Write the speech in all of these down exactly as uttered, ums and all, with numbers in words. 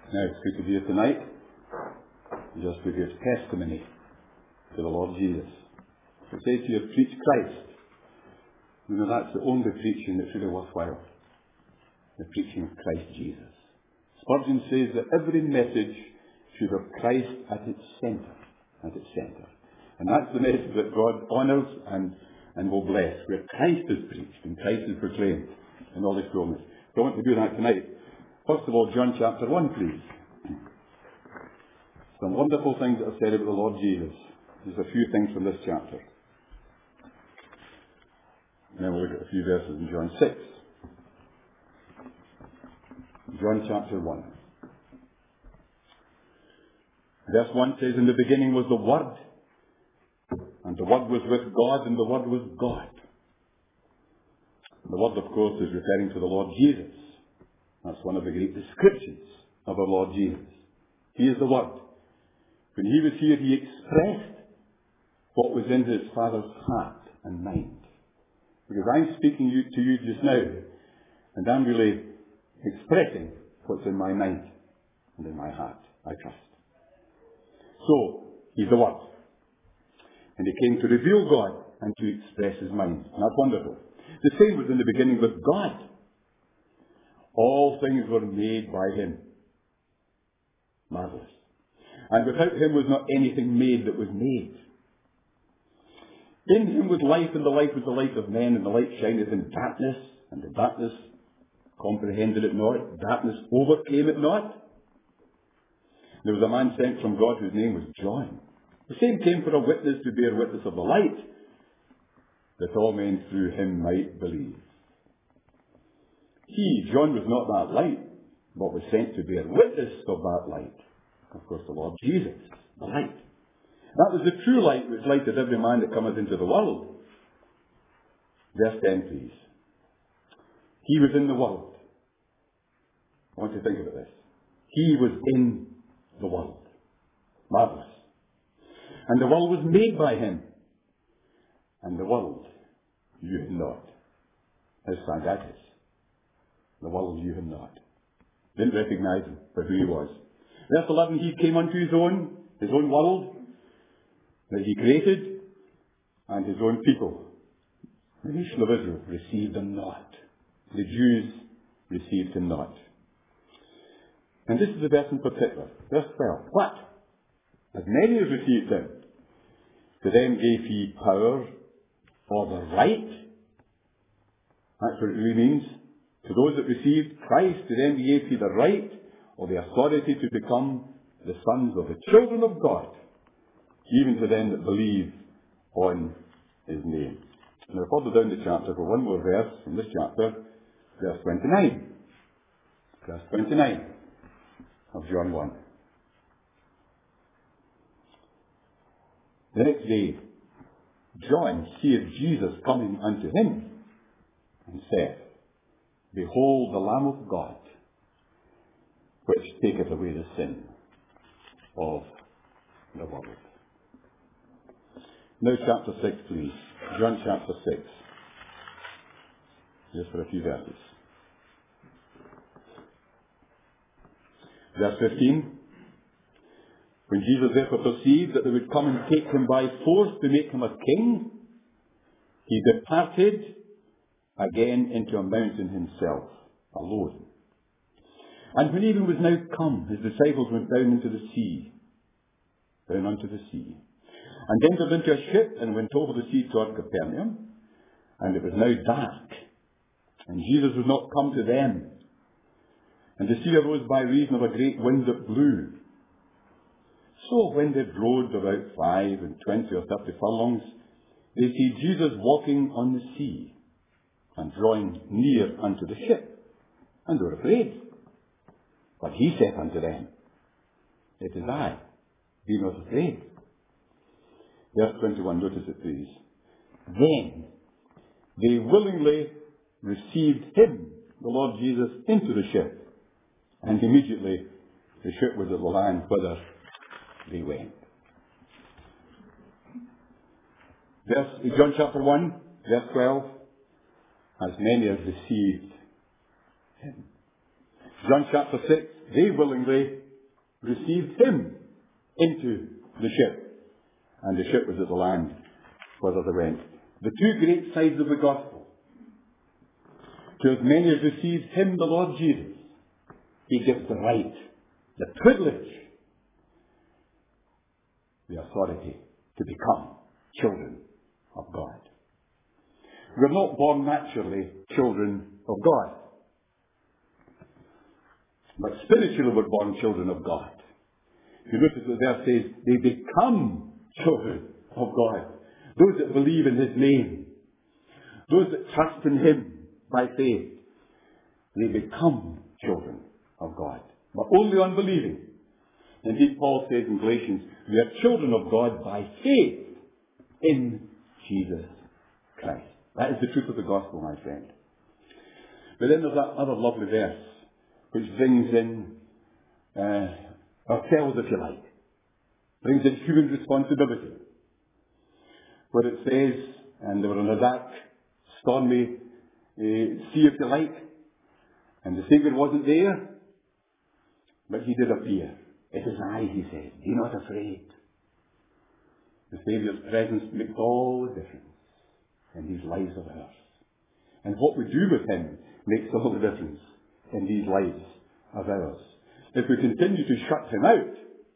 Now, it's good to be here tonight. Just to give testimony to the Lord Jesus. So it says here, preach Christ. You know, that's the only preaching that's really worthwhile. The preaching of Christ Jesus. Spurgeon says that every message should have Christ at its centre. At its centre. And that's the message that God honours and, and will bless, where Christ is preached and Christ is proclaimed in all his fullness. So I want to do that tonight. First of all, John chapter one, please. Some wonderful things that are said about the Lord Jesus. There's a few things from this chapter. And then we'll look at a few verses in John six. John chapter one. Verse one says, in the beginning was the Word, and the Word was with God, and the Word was God. The Word, of course, is referring to the Lord Jesus. That's one of the great descriptions of our Lord Jesus. He is the Word. When he was here, he expressed what was in his Father's heart and mind. Because I'm speaking you, to you just now, and I'm really expressing what's in my mind and in my heart, I trust. So, he's the Word. And he came to reveal God and to express his mind. And that's wonderful. The same was in the beginning with God. All things were made by him. Marvellous. And without him was not anything made that was made. In him was life, and the life was the light of men, and the light shineth in darkness, and the darkness comprehended it not, darkness overcame it not. There was a man sent from God whose name was John. The same came for a witness to bear witness of the light, that all men through him might believe. He, John, was not that light, but was sent to bear witness of that light. Of course, the Lord Jesus, the light. That was the true light which lighted every man that cometh into the world. Verse ten, please. He was in the world. I want you to think about this. He was in the world. Marvellous. And the world was made by him. And the world knew him not. How sad that is. The world knew him not. Didn't recognise him for who he was. Verse eleven, he came unto his own, his own world, that he created, and his own people, the nation of Israel, received him not. The Jews received him not. And this is the verse in particular, verse twelve. But, as many as received him, to them gave he power, or the right. That's what it really means. To those that received Christ, to them he gave he the right, or the authority to become the sons of the children of God, even to them that believe on his name. Now further down the chapter, for one more verse in this chapter, verse twenty-nine. Verse twenty-nine of John one. The next day, John seeth Jesus coming unto him, and said, Behold the Lamb of God, which taketh away the sin of the world. Now chapter six, please. John chapter six. Just for a few verses. Verse fifteen. When Jesus therefore perceived that they would come and take him by force to make him a king, he departed again into a mountain himself, alone. And when even was now come, his disciples went down into the sea, down unto the sea, and entered into a ship and went over the sea toward Capernaum. And it was now dark, and Jesus was not come to them. And the sea arose by reason of a great wind that blew. So when they rowed about five and twenty or thirty furlongs, they see Jesus walking on the sea, and drawing near unto the ship, and they were afraid. But he said unto them, It is I, be not afraid. Verse twenty-one, notice it please. Then they willingly received him, the Lord Jesus, into the ship, and immediately the ship was at the land whither they went. Verse, John chapter one, verse twelve, as many as received him. John chapter six, they willingly received him into the ship. And the ship was at the land whither they went. The two great sides of the gospel. To as many as received him, the Lord Jesus, he gives the right, the privilege, the authority to become children of God. We're not born naturally children of God. But spiritually we're born children of God. If you notice the verse says, they become children of God. Those that believe in his name. Those that trust in him by faith. They become children of God. But only on believing. Indeed, Paul says in Galatians, we are children of God by faith in Jesus Christ. That is the truth of the gospel, my friend. But then there's that other lovely verse which brings in uh, ourselves, if you like. Brings in human responsibility. Where it says, and they were on a dark, stormy uh, sea, if you like, and the Saviour wasn't there, but he did appear. It is I, he said. Be not afraid. The Saviour's presence makes all the difference in these lives of ours. And what we do with him makes all the difference in these lives of ours. If we continue to shut him out,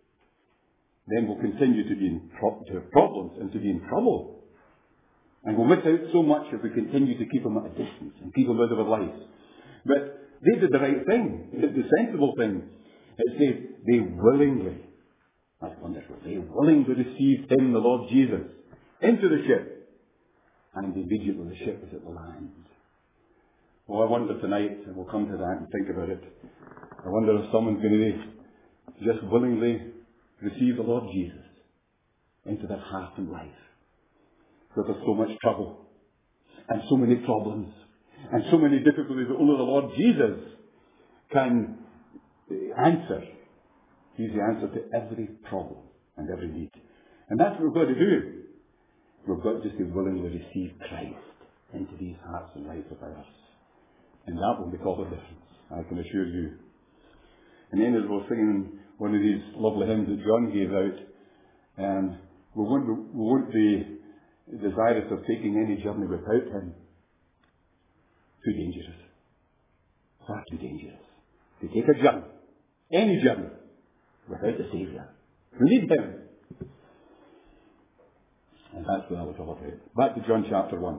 then we'll continue to be in pro- to have problems and to be in trouble. And we'll miss out so much if we continue to keep him at a distance and keep him out of our lives. But they did the right thing. They did the sensible thing. It says they willingly, that's wonderful, they willingly received him, the Lord Jesus, into the ship. And immediately the ship was at the land. Well, I wonder tonight, and we'll come to that and think about it, I wonder if someone's going to just willingly receive the Lord Jesus into their heart and life. Because there's so much trouble, and so many problems, and so many difficulties that only the Lord Jesus can answer. He's the answer to every problem and every need. And that's what we've got to do. We've got just to willingly receive Christ into these hearts and lives of ours. And that will make all the difference, I can assure you. And then as we're singing one of these lovely hymns that John gave out, um, we, won't, we won't be desirous of taking any journey without him. Too dangerous. Far too dangerous. To take a journey, any journey, without the Saviour. We need him. And that's what I was all about. Back to John chapter one.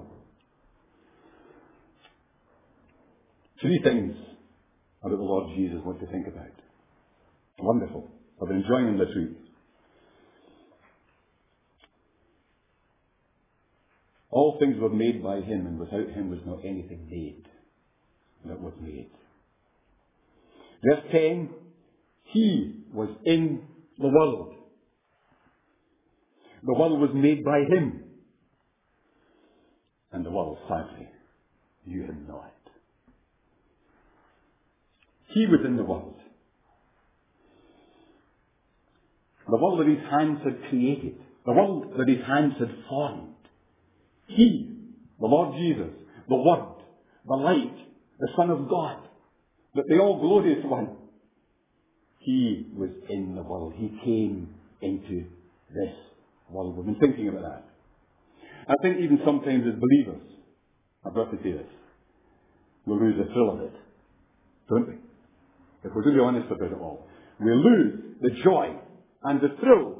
Three things about the Lord Jesus I want to think about. Wonderful. I've been enjoying them this week. All things were made by him, and without him was not anything made that was made. Verse ten, he was in the world. The world was made by him, and the world sadly knew him not. He was in the world. The world that his hands had created. The world that his hands had formed. He, the Lord Jesus, the Word, the Light, the Son of God, the all glorious one. He was in the world. He came into this world. We've been thinking about that. I think even sometimes as believers, I've got to say this, we lose the thrill of it, don't we? If we're really honest about it all. We lose the joy and the thrill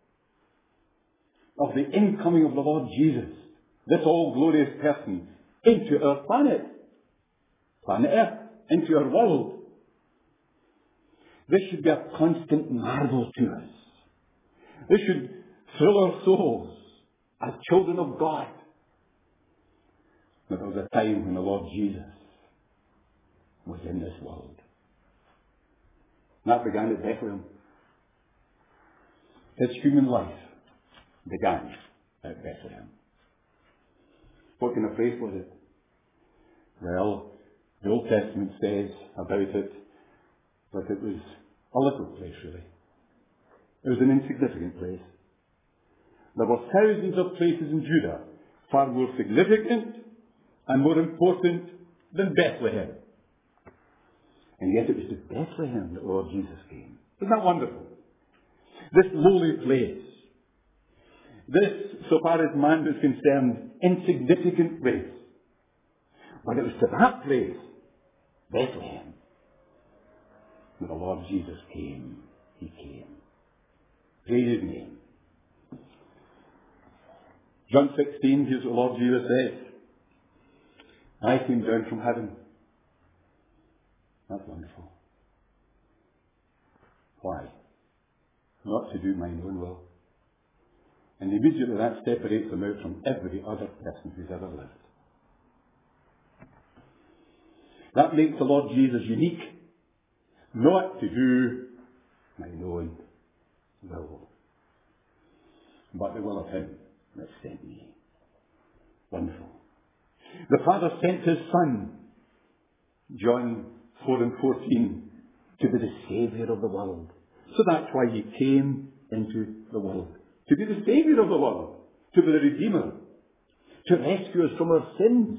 of the incoming of the Lord Jesus, this all-glorious person, into our planet, planet Earth, into our world. This should be a constant marvel to us. This should thrill our souls as children of God. But there was a time when the Lord Jesus was in this world. And that began at Bethlehem. His human life began at Bethlehem. What kind of place was it? Well, the Old Testament says about it that it was a little place, really. It was an insignificant place. There were thousands of places in Judah far more significant and more important than Bethlehem. And yet it was to Bethlehem that Lord Jesus came. Isn't that wonderful? This lowly place, this, so far as man is concerned, insignificant place. But it was to that place, Bethlehem, that the Lord Jesus came. He came. Praise His name. John sixteen, here's what the Lord Jesus says. I came down from heaven. That's wonderful. Why? Not to do mine own will. And immediately that separates him out from every other person who's ever lived. That makes the Lord Jesus unique. Not to do mine own will, but the will of Him that sent me. Wonderful. The Father sent His Son, John four and fourteen, to be the Saviour of the world. So that's why He came into the world. To be the Saviour of the world. To be the Redeemer. To rescue us from our sins.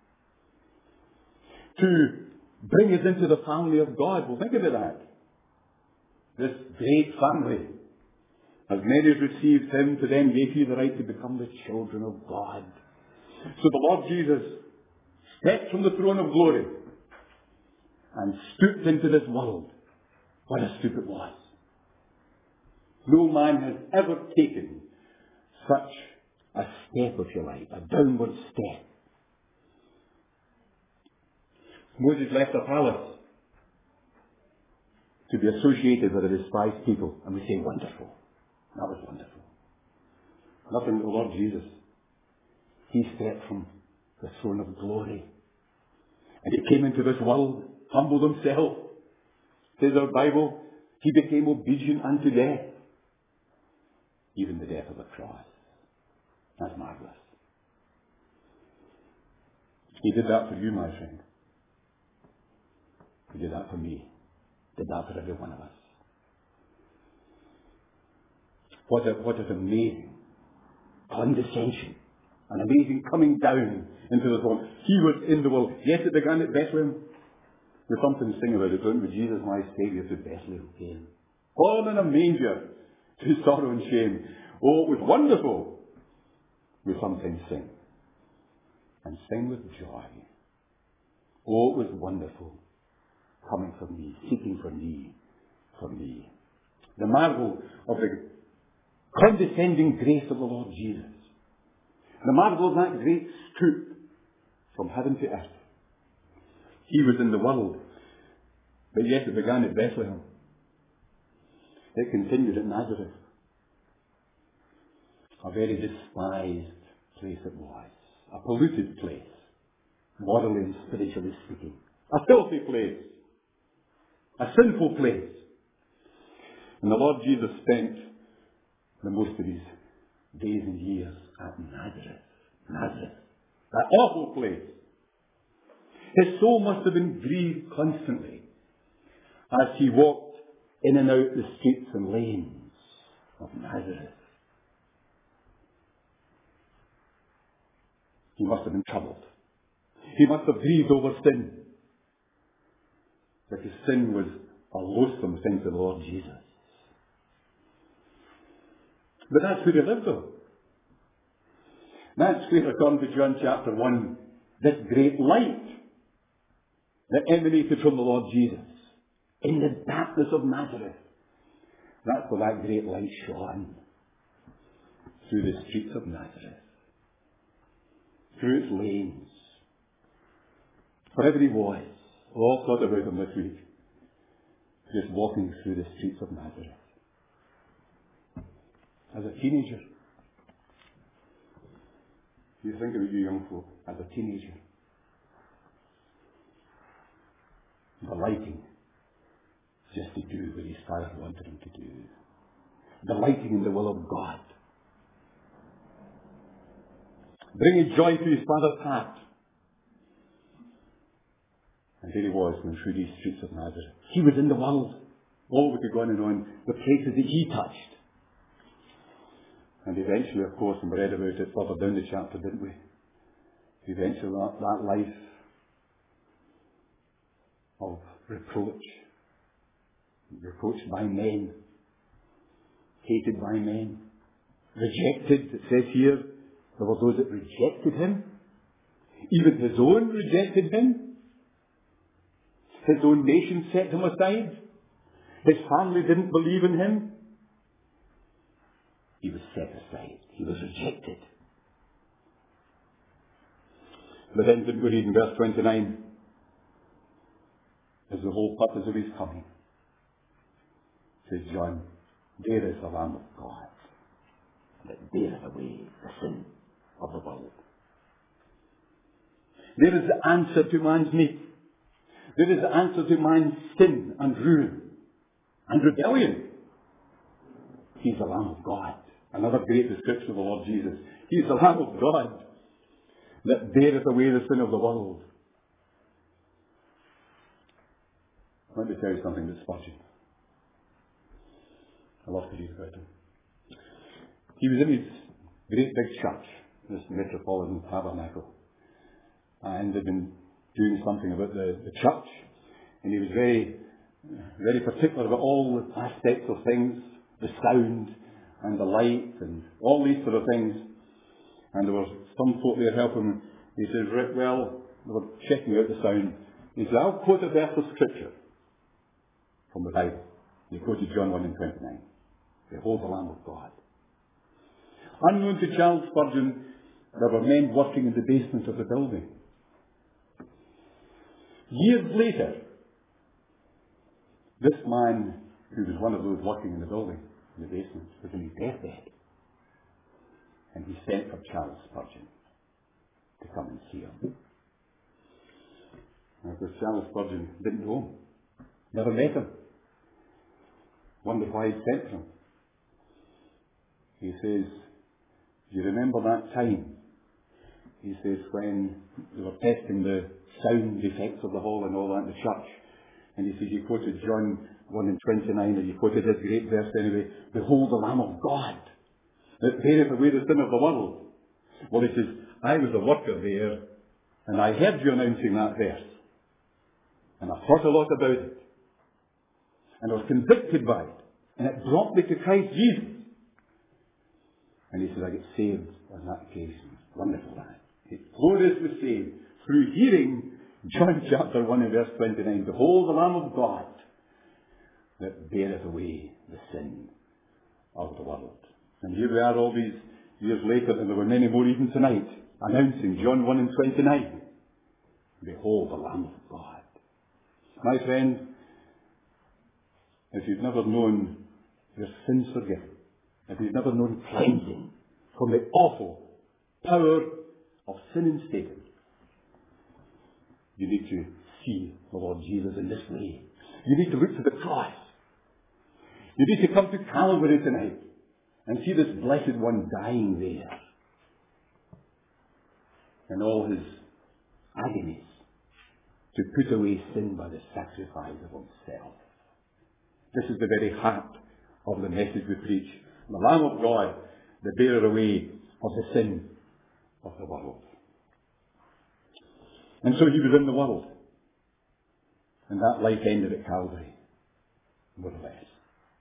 To bring us into the family of God. Well, think about that. This great family. As many as received Him, to them gave He the right to become the children of God. So the Lord Jesus stepped from the throne of glory and stooped into this world. What a stoop it was. No man has ever taken such a step, if you like, a downward step. Moses left the palace to be associated with a despised people, and we say, wonderful. That was wonderful. Nothing but the Lord Jesus. He stepped from the throne of glory. And He came into this world, humbled Himself. Says our Bible, He became obedient unto death. Even the death of the cross. That's marvelous. He did that for you, my friend. He did that for me. He did that for every one of us. What a, what an amazing condescension. An amazing coming down into the throne. He was in the world. Yes, it began at Bethlehem. There's something to sing about it, don't we? Jesus, my Saviour, to Bethlehem came. Born in a manger, to sorrow and shame. Oh, it was wonderful. We sometimes sing. And sing with joy. Oh, it was wonderful. Coming for me, seeking for me, for me. The marvel of the condescending grace of the Lord Jesus. The marvel of that great stoop from heaven to earth. He was in the world, but yet it began at Bethlehem. It continued at Nazareth. A very despised place it was. A polluted place, morally and spiritually speaking. A filthy place. A sinful place. And the Lord Jesus spent the most of His days and years at Nazareth. Nazareth. That awful place. His soul must have been grieved constantly as He walked in and out the streets and lanes of Nazareth. He must have been troubled. He must have grieved over sin. Because sin was a loathsome thing to the Lord Jesus. But that's who He lived though. That's where, according to John chapter one, this great light that emanated from the Lord Jesus in the darkness of Nazareth. That's where that great light shone. Through the streets of Nazareth. Through its lanes. Wherever He was. We all thought about Him this week. Just walking through the streets of Nazareth. As a teenager. You think about you young folk as a teenager. Delighting just to do what His Father wanted Him to do. Delighting in the will of God. Bringing joy to His Father's heart. And there He was going through these streets of Nazareth. He was in the world. Oh, we could go on and on. The places that He touched. And eventually, of course, and we read about it further down the chapter, didn't we? Eventually that, that life of reproach. Reproached by men. Hated by men. Rejected, it says here. There were those that rejected him. Even his own rejected him. His own nation set him aside. His family didn't believe in him. He was set aside. He was rejected. But then we read in verse twenty-nine, is the whole purpose of his coming. Says John, there is the Lamb of God that beareth away the sin of the world. There is the answer to man's need. There is the answer to man's sin and ruin and rebellion. He's the Lamb of God. Another great description of the Lord Jesus. He's the Lamb of God that beareth away the sin of the world. Let me tell you something about Spurgeon. I love to read about him. He was in his great big church, this Metropolitan Tabernacle, and they'd been doing something about the, the church, and he was very, very particular about all the aspects of things, the sound and the light and all these sort of things. And there were some folk there helping him. He says, "Rick, well, they were checking out the sound." He said, "I'll quote a verse of scripture from the Bible." He quoted John one and twenty-nine. Behold the Lamb of God. Unknown to Charles Spurgeon, there were men working in the basement of the building. Years later, this man, who was one of those working in the building, in the basement, was in his deathbed. And he sent for Charles Spurgeon to come and see him. And of course, Charles Spurgeon didn't know him. Never met him. Wondered why he'd sent for him. He says, "Do you remember that time?" He says, "when they were testing the sound effects of the hall and all that in the church." And he says, "You quoted John one and twenty-nine, or you quoted this great verse anyway, behold the Lamb of God that beareth away the sin of the world." Well, he says, "I was a worker there, and I heard you announcing that verse. And I thought a lot about it. And I was convicted by it. And it brought me to Christ Jesus." And he says, "I get saved on that occasion." Wonderful that. Gloriously saved through hearing John chapter one and verse twenty-nine. Behold the Lamb of God that beareth away the sin of the world. And here we are all these years later, and there were many more even tonight, announcing John one and twenty-nine. Behold the Lamb of God. My friend, if you've never known your sins forgiven, if you've never known cleansing from the awful power of sin and Satan, you need to see the Lord Jesus in this way. You need to look to the cross. You need to come to Calvary tonight and see this blessed one dying there in all his agonies to put away sin by the sacrifice of himself. This is the very heart of the message we preach. The Lamb of God, the bearer away of the sin of the world. And so he was in the world. And that life ended at Calvary, more or less.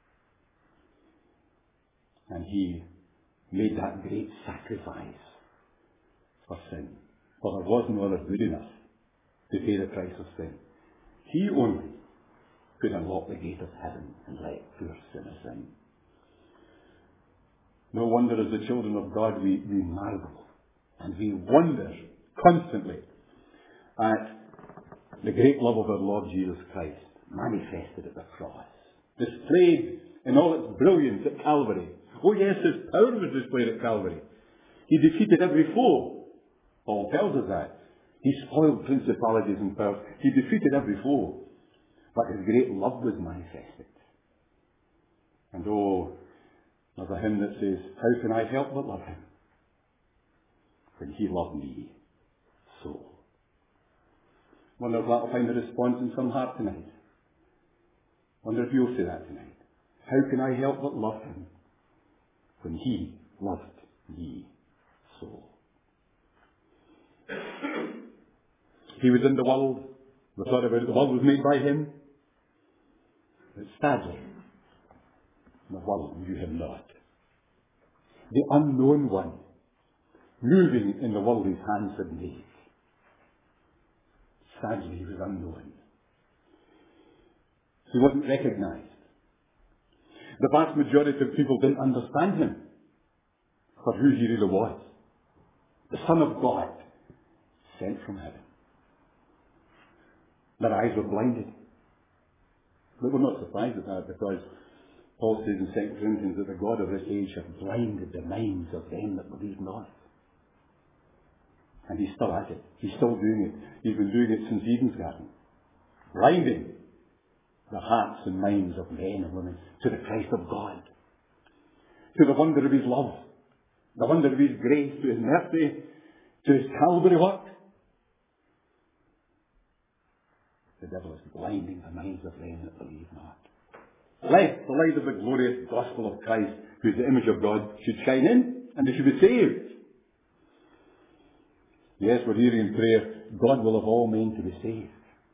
And he made that great sacrifice for sin. For there was no other good enough to pay the price of sin. He only could unlock the gate of heaven and let poor sinners in. No wonder as the children of God we, we marvel and we wonder constantly at the great love of our Lord Jesus Christ manifested at the cross, displayed in all its brilliance at Calvary. Oh yes, his power was displayed at Calvary. He defeated every foe. Paul tells us that. He spoiled principalities and powers. He defeated every foe. But his great love was manifested. And oh, there's a hymn that says, how can I help but love him when he loved me so? Wonder if that'll find a response in some heart tonight. Wonder if you'll say that tonight. How can I help but love him when he loved me so? He was in the world. We thought about it. The world was made by him. But sadly, the world knew him not. The unknown one, moving in the world his hands had made. Sadly, he was unknown. He wasn't recognized. The vast majority of people didn't understand him for who he really was. The Son of God, sent from heaven. Their eyes were blinded. But we're not surprised at that, because Paul says in Second Corinthians that the God of this age hath blinded the minds of them that believe not. And he's still at it. He's still doing it. He's been doing it since Eden's garden. Blinding the hearts and minds of men and women to the Christ of God. To the wonder of his love. The wonder of his grace, to his mercy, to his Calvary work. The devil is blinding the minds of them that believe not. Lest the light of the glorious gospel of Christ, who is the image of God, should shine in, and they should be saved. Yes, we're here in prayer. God will have all men to be saved.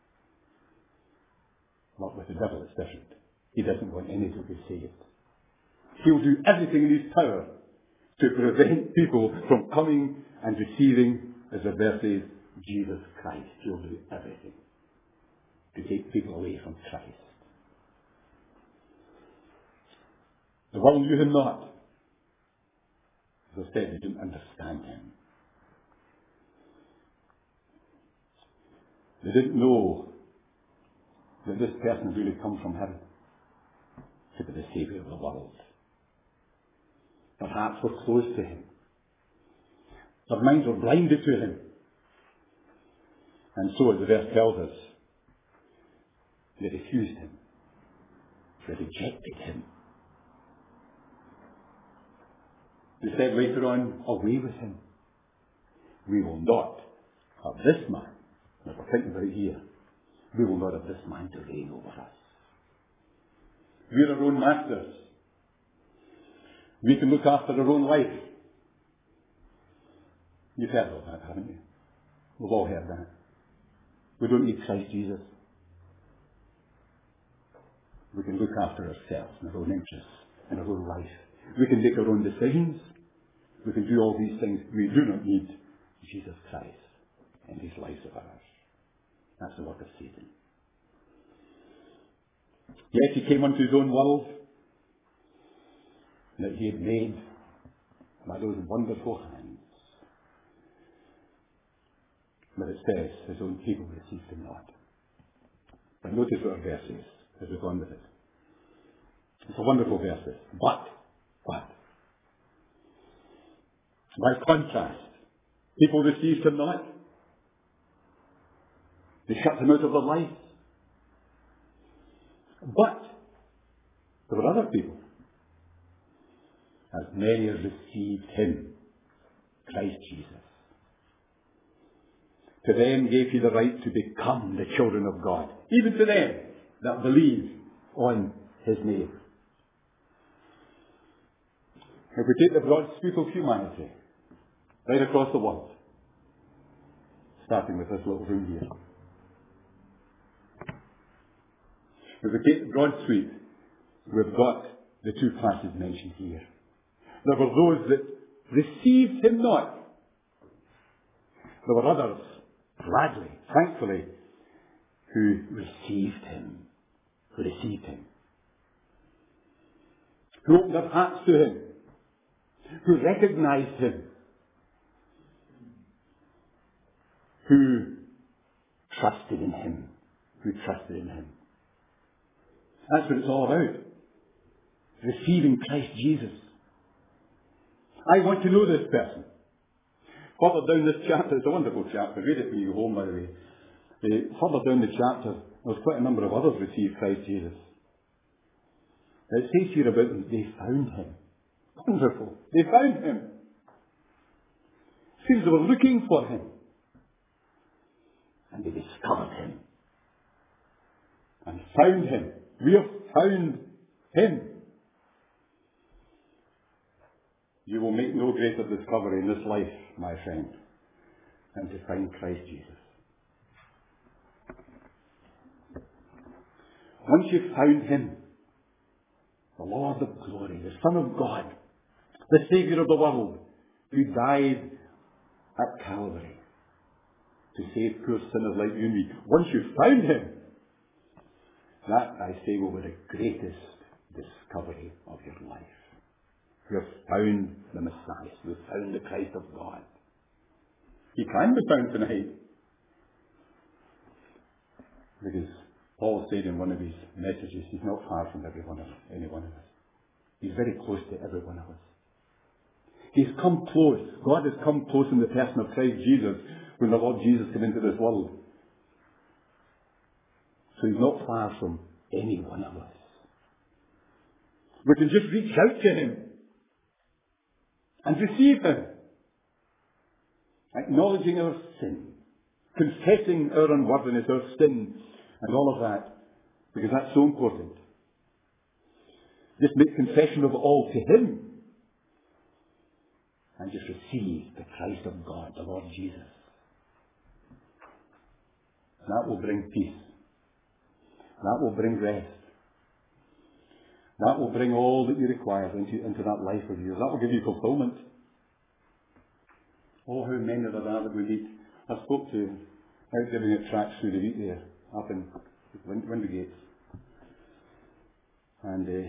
Not with the devil, it's different. He doesn't want any to be saved. He'll do everything in his power to prevent people from coming and receiving, as the verse says, Jesus Christ. He'll do everything to take people away from Christ. The world knew him not. As I said, they didn't understand him. They didn't know that this person had really come from heaven to be the Saviour of the world. Their hearts were closed to him. Their minds were blinded to him. And so, as the verse tells us, they refused him. They rejected him. They said later on, away with him. We will not have this man. Now we're thinking about it here. We will not have this man to reign over us. We're our own masters. We can look after our own life. You've heard of that, haven't you? We've all heard that. We don't need Christ Jesus. We can look after ourselves and our own interests and our own life. We can make our own decisions. We can do all these things. We do not need Jesus Christ and his life of ours. That's the work of Satan. Yes, he came unto his own world that he had made by those wonderful hands. But it says, his own people received him not. But notice what our verse is as we go on with it. It's a wonderful verse. But, but, by contrast, people received him not. They shut him out of their life. But there were other people. As many as received him, Christ Jesus. To them gave he the right to become the children of God. Even to them that believe on his name. If we take the broad sweep of humanity, right across the world, starting with this little room here. If we take the broad sweep, we've got the two classes mentioned here. There were those that received him not. There were others, gladly, thankfully, who received him. Who received him. Who opened their hearts to him. Who recognized him. Who trusted in him. Who trusted in him. That's what it's all about. Receiving Christ Jesus. I want to know this person. Further down this chapter, it's a wonderful chapter. Read it when you go home, by the way. Uh, further down the chapter, there's quite a number of others received Christ Jesus. It says here about them, they found him. Wonderful. They found him. It seems they were looking for him. And they discovered him. And found him. We have found him. You will make no greater discovery in this life, my friend, than to find Christ Jesus. once you've found Him, the Lord of glory, the Son of God, the Saviour of the world, who died at Calvary to save poor sinners like you and me. Once you've found Him, that, I say, will be the greatest discovery of your life. You have found the Messiah. You have found the Christ of God. He can be found tonight. Because Paul said in one of his messages, He's not far from every one of us, any one of us. He's very close to every one of us. He's come close. God has come close in the person of Christ Jesus when the Lord Jesus came into this world. So He's not far from any one of us. We can just reach out to Him and receive Him, acknowledging our sin, confessing our unworthiness, our sin, and all of that, because that's so important. Just make confession of it all to Him, and just receive the Christ of God, the Lord Jesus. That will bring peace. That will bring rest. That will bring all that you require into, into that life of yours. That will give you fulfillment. Oh, how many are there that we meet. I spoke to, out giving a tract through the week there, up in Windygates. And uh,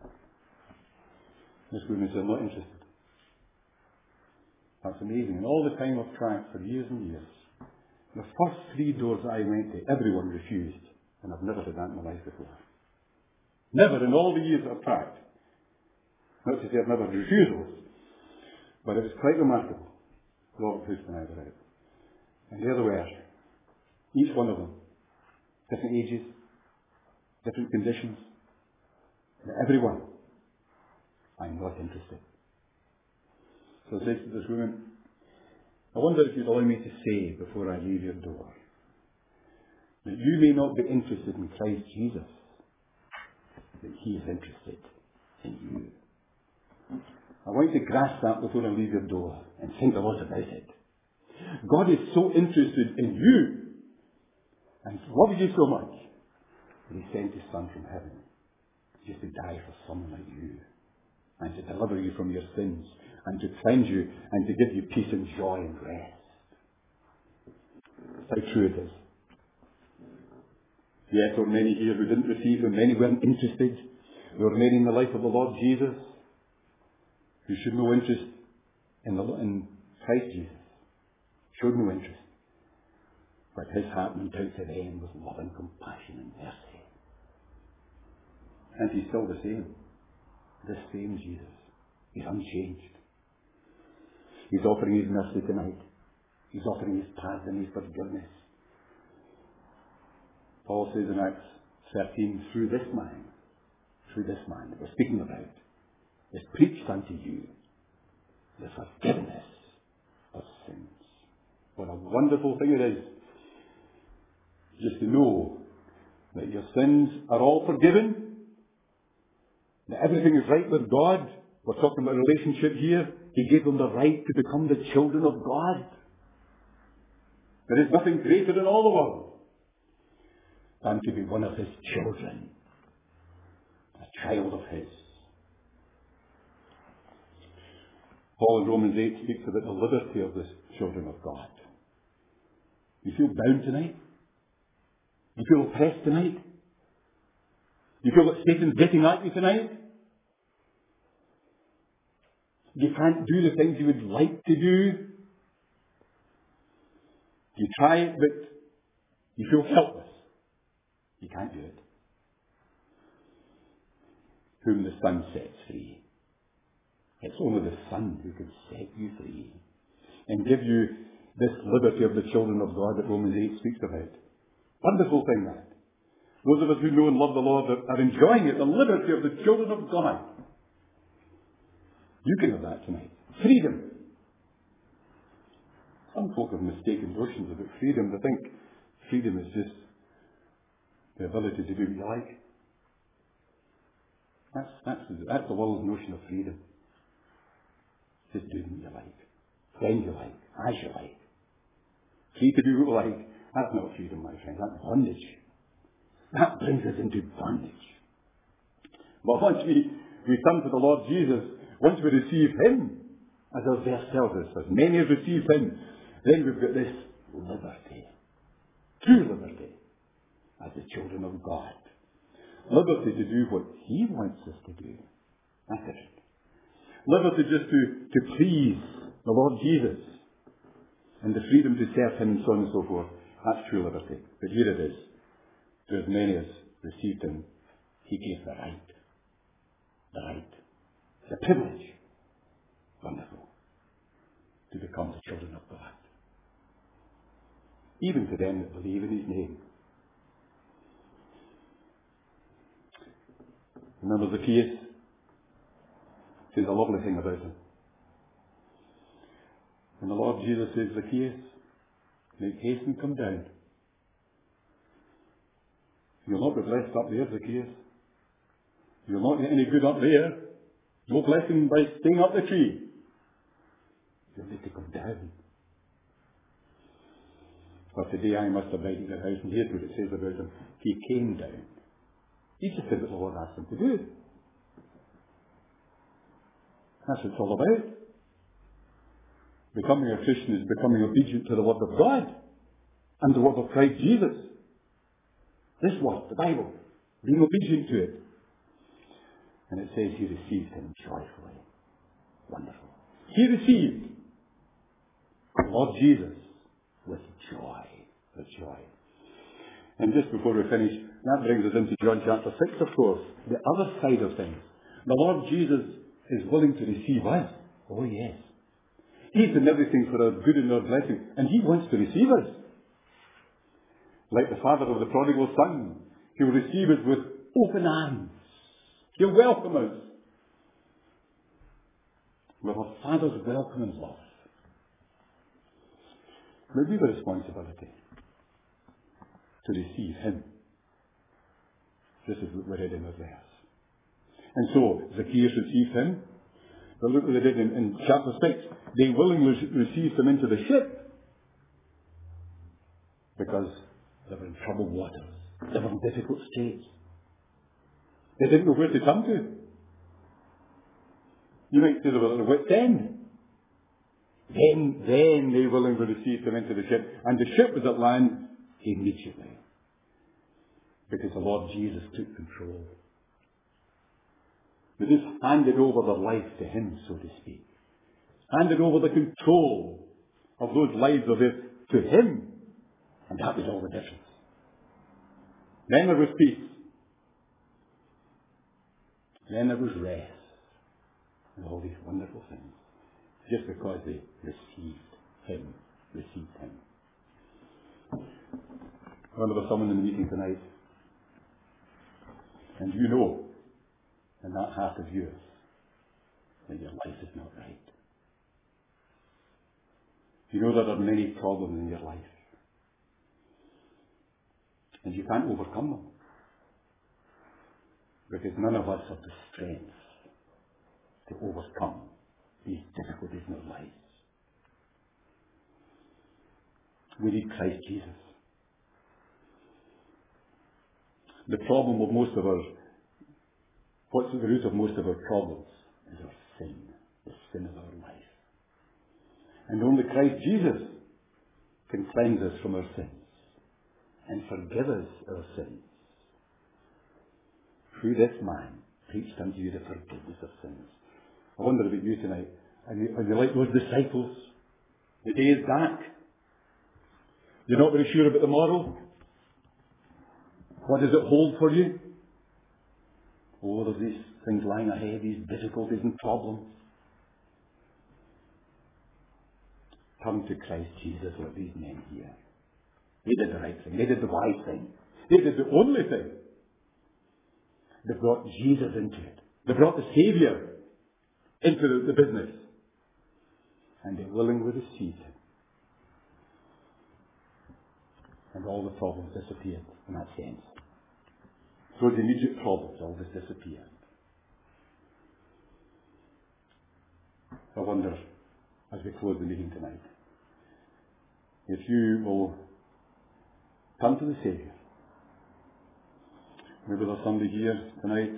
this woman said, I'm not interested. That's amazing. And all the time I've tracked for years and years, the first three doors I went to, everyone refused. And I've never had that in my life before. Never in all the years I've tracked. Not to say I've never had refusals, but it was quite remarkable. Robert Houston and I were out. And there they were. Each one of them. Different ages, different conditions. And everyone, I'm not interested. So I said to this woman, I wonder if you'd allow me to say before I leave your door that you may not be interested in Christ Jesus, but He is interested in you. I want you to grasp that before I leave your door and think a lot about it. God is so interested in you and loves you so much that He sent His Son from heaven just to die for someone like you and to deliver you from your sins and to cleanse you and to give you peace and joy and rest. That's how true it is. Yes, there were many here who didn't receive Him. Many weren't interested. There were many in the life of the Lord Jesus who showed no interest in, the, in Christ Jesus. Showed no interest. But His heart went out to them with love and compassion and mercy. And He's still the same. This same Jesus. He's unchanged. He's offering His mercy tonight. He's offering His pardon, His forgiveness. Paul says in Acts thirteen, through this man, through this man that we're speaking about, is preached unto you the forgiveness of sins. What a wonderful thing it is just to know that your sins are all forgiven, that everything is right with God. We're talking about a relationship here. He gave them the right to become the children of God. There is nothing greater in all the world than to be one of His children, a child of His. Paul in Romans eight speaks about the liberty of the children of God. You feel bound tonight? You feel oppressed tonight? You feel that Satan's getting at you tonight? You can't do the things you would like to do. You try it, but you feel helpless. You can't do it. Whom the Son sets free. It's only the Son who can set you free and give you this liberty of the children of God that Romans eight speaks about. Wonderful thing that. Those of us who know and love the Lord are, are enjoying it, the liberty of the children of God. You can have that tonight. Freedom. Some folk have mistaken notions about freedom. They think freedom is just the ability to do what you like. That's, that's, that's the world's notion of freedom. Just do what you like. When you like. As you like. Free to do what you like. That's not freedom, my friend. That's bondage. That brings us into bondage. But once we, we come to the Lord Jesus, once we receive Him, as our verse tells us, as many have received Him, then we've got this liberty. True liberty. As the children of God. Liberty to do what He wants us to do. That's it. Liberty just to, to please the Lord Jesus. And the freedom to serve Him and so on and so forth. That's true liberty. But here it is. To as many as received Him, He gave the right. The right. The privilege. Wonderful. To become the children of God. Even to them that believe in His name. Remember Zacchaeus? There's a lovely thing about him. And the Lord Jesus says, Zacchaeus, make haste and come down. You'll not be blessed up there, Zacchaeus. You'll not get any good up there. No blessing by staying up the tree. You'll need to come down. For today I must abide in the house, and here's what it says about him. He came down. He just did what the Lord asked him to do. That's what it's all about. Becoming a Christian is becoming obedient to the Word of God and the Word of Christ Jesus. This Word, the Bible, being obedient to it. And it says he received Him joyfully. Wonderful. He received the Lord Jesus with joy. With joy. And just before we finish, that brings us into John chapter six, of course, the other side of things. The Lord Jesus is willing to receive us. Oh yes. He's done everything for our good and our blessing, and He wants to receive us. Like the father of the prodigal son, He'll receive us with open arms. He'll welcome us with a father's welcome and love. But we have a responsibility to receive Him. This is what we read in the verse. And so, Zacchaeus received Him. But look what they did in, in chapter six. They willingly received Him into the ship because they were in troubled waters. They were in difficult states. They didn't know where to come to. You might say they were at their wit's end. Then, then they willingly received Him into the ship. And the ship was at land immediately. Because the Lord Jesus took control. They just handed over their life to Him, so to speak. Handed over the control of those lives of it to Him. And that was all the difference. Then there was peace. Then there was rest. And all these wonderful things. Just because they received Him. Received Him. I remember there was someone in the meeting tonight. And you know, in that heart of yours, that your life is not right. You know there are many problems in your life. And you can't overcome them. Because none of us have the strength to overcome these difficulties in our lives. We need Christ Jesus. The problem of most of our, what's at the root of most of our problems is our sin, the sin of our life. And only Christ Jesus can cleanse us from our sins and forgive us our sins. Through this man preached unto you the forgiveness of sins. I wonder about you tonight. Are you, are you like those disciples? The day is dark. You're not very sure about tomorrow. What does it hold for you? Oh, there's these things lying ahead, these difficulties and problems. Come to Christ Jesus like these men here. They did the right thing. They did the wise thing. They did the only thing. They brought Jesus into it. They brought the Saviour into the, the business. And they willingly received Him. And all the problems disappeared in that sense. So the immediate problems all this disappeared. I wonder, as we close the meeting tonight, if you will come to the Saviour Maybe there's somebody here tonight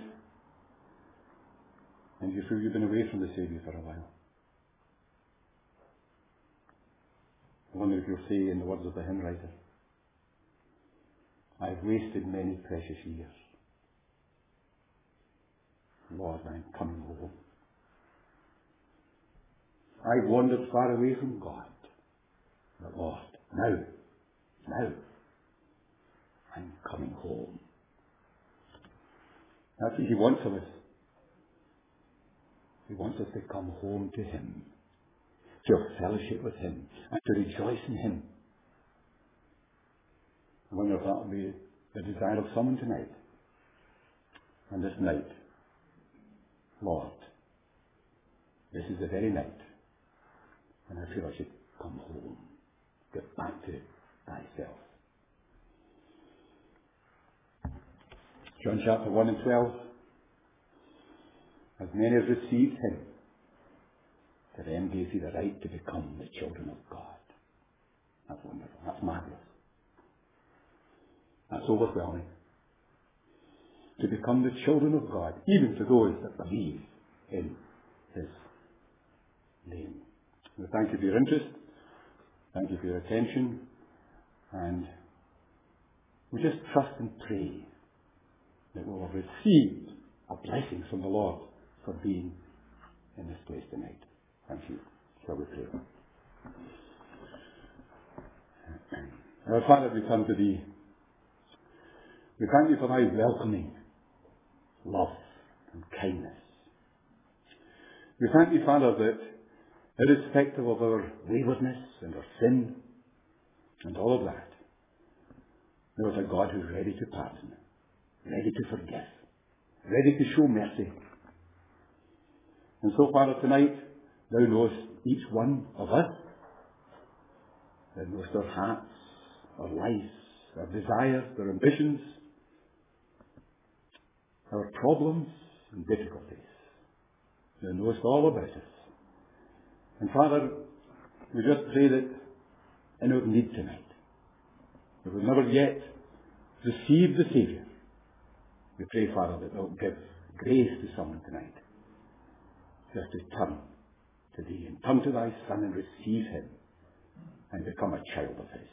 and you feel you've been away from the Saviour for a while. I wonder if you'll say in the words of the hymn writer, I've wasted many precious years. Lord, I'm coming home. I've wandered far away from God. But Lord, now, now, I'm coming home. That's what He wants of us. He wants us to come home to Him, to have fellowship with Him, and to rejoice in Him. I wonder if that will be the desire of someone tonight. And this night, Lord, this is the very night when I feel I should come home, get back to Thyself. John chapter one and twelve. As many as received Him, to them gave He the right to become the children of God. That's wonderful. That's marvelous. That's overwhelming. To become the children of God, even to those that believe in His name. We thank you for your interest. Thank you for your attention. And we just trust and pray that we will have received a blessing from the Lord for being in this place tonight. Thank you. Shall we pray? Our Father, we come to Thee. We thank You for Thy welcoming love and kindness. We thank You, Father, that irrespective of our waywardness and our sin and all of that, Thou art a God who is ready to pardon, ready to forgive, ready to show mercy. And so, Father, tonight, Thou knowest each one of us. Thou knowest our hearts, our lives, our desires, our ambitions, our problems and difficulties. Thou knowest all about us. And Father, we just pray that in our need tonight, if we've never yet received the Saviour, we pray, Father, that Thou will give grace to someone tonight just to turn to Thee and turn to Thy Son and receive Him and become a child of His.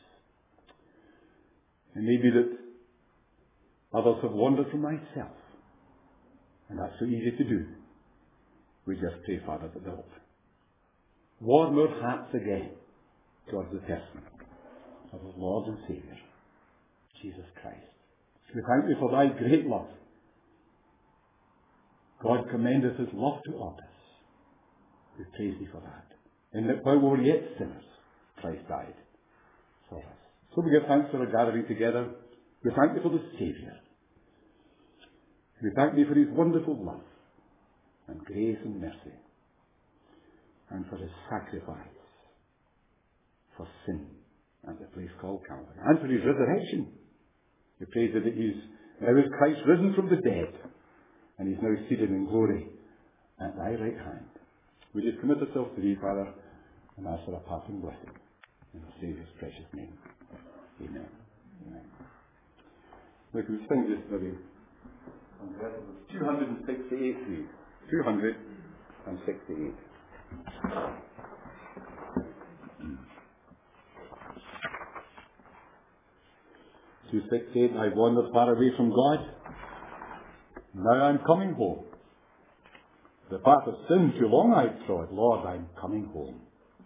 It may be that others have wandered from Thyself, and that's so easy to do. We just pray, Father, that Thou warm our hearts again towards the person of our Lord and Saviour, Jesus Christ. We thank Thee for Thy great love. God commendeth His love toward us. We praise Thee for that. And that while we were yet sinners, Christ died for us. So we give thanks for our gathering together. We thank Thee for the Saviour. We thank Thee for His wonderful love and grace and mercy, and for His sacrifice for sin at the place called Calvary, and for His resurrection. We praise Thee that He's now is Christ risen from the dead, and He's now seated in glory at Thy right hand. We just commit ourselves to Thee, Father, and ask for a passing blessing in the Saviour's precious name. Amen. Amen. Look, we sing just maybe on verses two hundred sixty-eight, please. two hundred sixty-eight. two sixty-eight, I've wandered far away from God. Now I'm coming home. The path of sin too long I've trod. Lord, I'm coming home.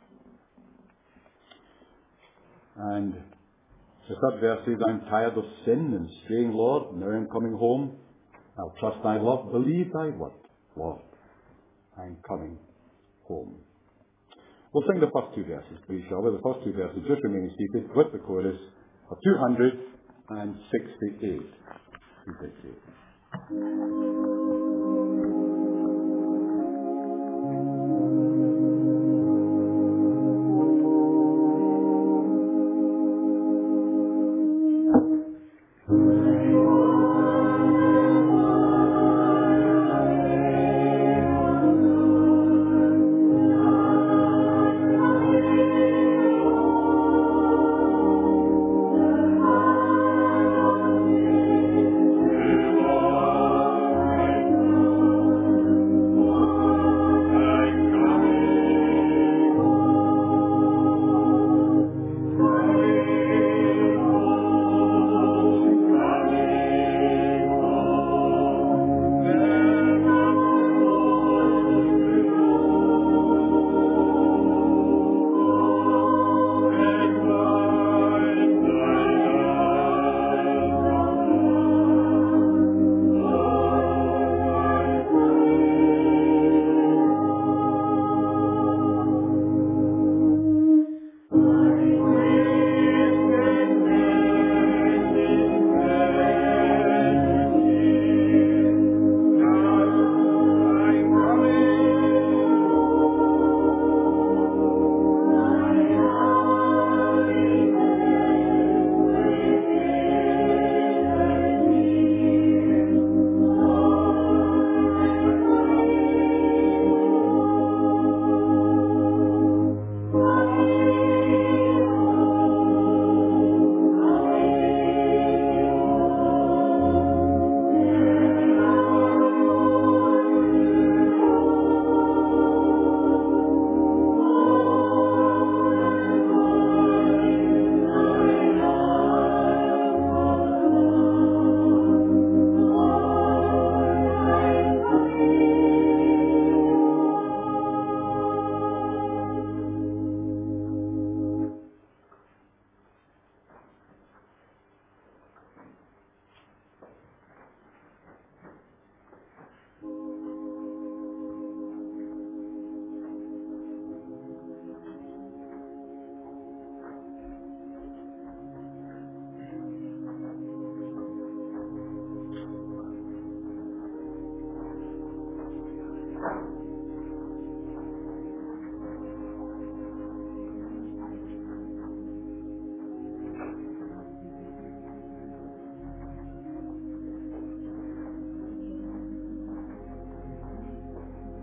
And the third verse says, I'm tired of sin and straying, Lord. Now I'm coming home. I'll trust Thy love, believe Thy word. Lord, I'm coming home. We'll sing the first two verses, please, shall we? The first two verses, just remain seated with the chorus of two hundred sixty-eight. two sixty-eight.